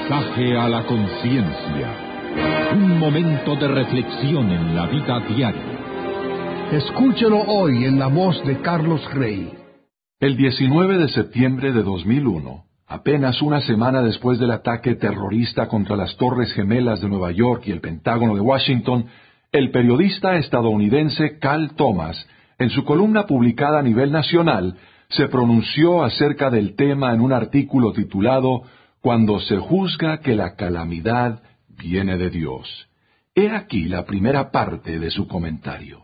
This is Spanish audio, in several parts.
Mensaje a la conciencia. Un momento de reflexión en la vida diaria. Escúchelo hoy en la voz de Carlos Rey. El 19 de septiembre de 2001, apenas una semana después del ataque terrorista contra las Torres Gemelas de Nueva York y el Pentágono de Washington, el periodista estadounidense Cal Thomas, en su columna publicada a nivel nacional, se pronunció acerca del tema en un artículo titulado «Cuando se juzga que la calamidad viene de Dios». He aquí la primera parte de su comentario.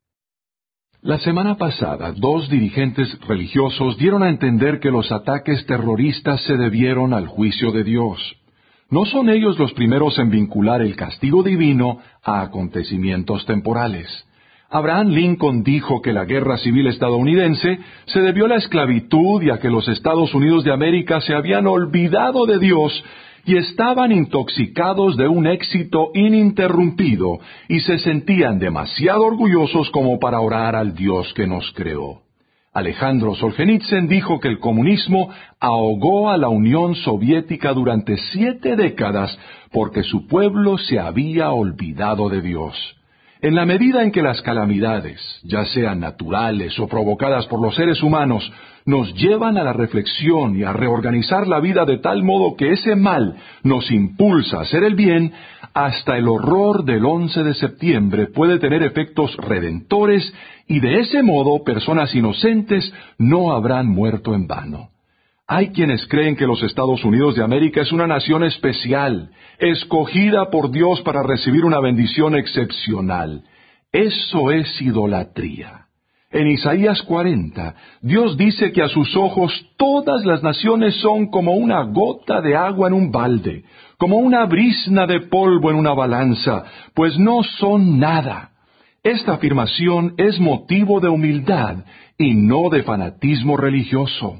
La semana pasada, 2 dirigentes religiosos dieron a entender que los ataques terroristas se debieron al juicio de Dios. No son ellos los primeros en vincular el castigo divino a acontecimientos temporales. Abraham Lincoln dijo que la guerra civil estadounidense se debió a la esclavitud y a que los Estados Unidos de América se habían olvidado de Dios y estaban intoxicados de un éxito ininterrumpido y se sentían demasiado orgullosos como para orar al Dios que nos creó. Alejandro Solzhenitsyn dijo que el comunismo ahogó a la Unión Soviética durante 7 décadas porque su pueblo se había olvidado de Dios. En la medida en que las calamidades, ya sean naturales o provocadas por los seres humanos, nos llevan a la reflexión y a reorganizar la vida de tal modo que ese mal nos impulsa a hacer el bien, hasta el horror del 11 de septiembre puede tener efectos redentores y de ese modo personas inocentes no habrán muerto en vano. Hay quienes creen que los Estados Unidos de América es una nación especial, escogida por Dios para recibir una bendición excepcional. Eso es idolatría. En Isaías 40, Dios dice que a sus ojos todas las naciones son como una gota de agua en un balde, como una brizna de polvo en una balanza, pues no son nada. Esta afirmación es motivo de humildad y no de fanatismo religioso.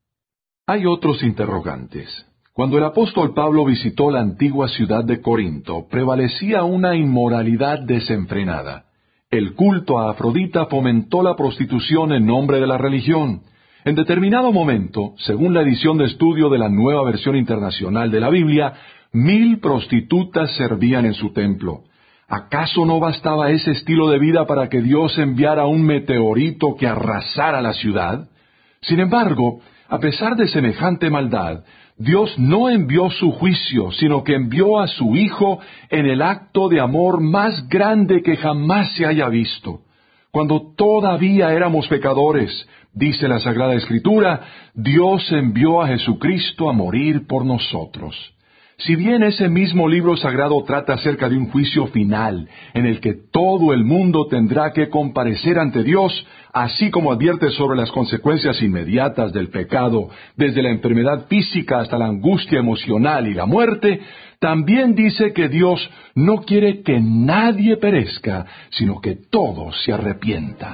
Hay otros interrogantes. Cuando el apóstol Pablo visitó la antigua ciudad de Corinto, prevalecía una inmoralidad desenfrenada. El culto a Afrodita fomentó la prostitución en nombre de la religión. En determinado momento, según la edición de estudio de la Nueva Versión Internacional de la Biblia, 1000 prostitutas servían en su templo. ¿Acaso no bastaba ese estilo de vida para que Dios enviara un meteorito que arrasara la ciudad? Sin embargo, a pesar de semejante maldad, Dios no envió su juicio, sino que envió a su Hijo en el acto de amor más grande que jamás se haya visto. Cuando todavía éramos pecadores, dice la Sagrada Escritura, Dios envió a Jesucristo a morir por nosotros. Si bien ese mismo libro sagrado trata acerca de un juicio final, en el que todo el mundo tendrá que comparecer ante Dios, así como advierte sobre las consecuencias inmediatas del pecado, desde la enfermedad física hasta la angustia emocional y la muerte, también dice que Dios no quiere que nadie perezca, sino que todos se arrepientan.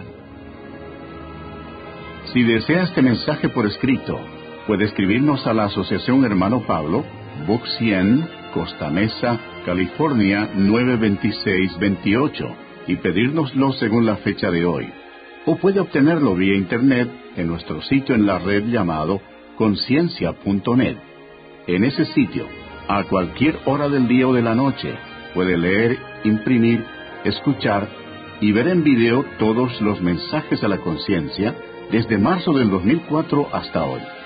Si desea este mensaje por escrito, puede escribirnos a la Asociación Hermano Pablo, Box 100, Costa Mesa, California 92628, y pedírnoslo según la fecha de hoy. O puede obtenerlo vía internet en nuestro sitio en la red llamado conciencia.net. En ese sitio, a cualquier hora del día o de la noche, puede leer, imprimir, escuchar y ver en video todos los mensajes a la conciencia desde marzo del 2004 hasta hoy.